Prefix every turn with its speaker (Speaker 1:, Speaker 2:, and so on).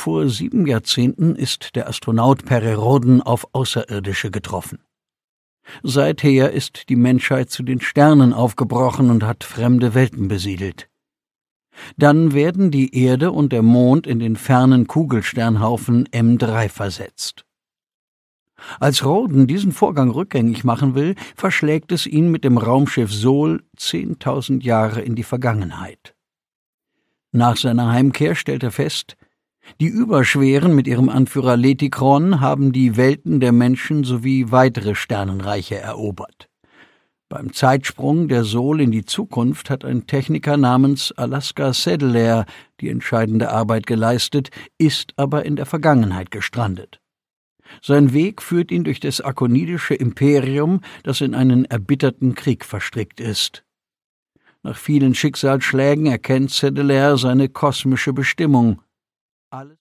Speaker 1: Vor 7 Jahrzehnten ist der Astronaut Perry Rhodan auf Außerirdische getroffen. Seither ist die Menschheit zu den Sternen aufgebrochen und hat fremde Welten besiedelt. Dann werden die Erde und der Mond in den fernen Kugelsternhaufen M3 versetzt. Als Rhodan diesen Vorgang rückgängig machen will, verschlägt es ihn mit dem Raumschiff Sol 10.000 Jahre in die Vergangenheit. Nach seiner Heimkehr stellt er fest, die Überschweren mit ihrem Anführer Letikron haben die Welten der Menschen sowie weitere Sternenreiche erobert. Beim Zeitsprung der Sol in die Zukunft hat ein Techniker namens Alaska Sedelair die entscheidende Arbeit geleistet, ist aber in der Vergangenheit gestrandet. Sein Weg führt ihn durch das akonidische Imperium, das in einen erbitterten Krieg verstrickt ist. Nach vielen Schicksalsschlägen erkennt Sedelair seine kosmische Bestimmung. Alles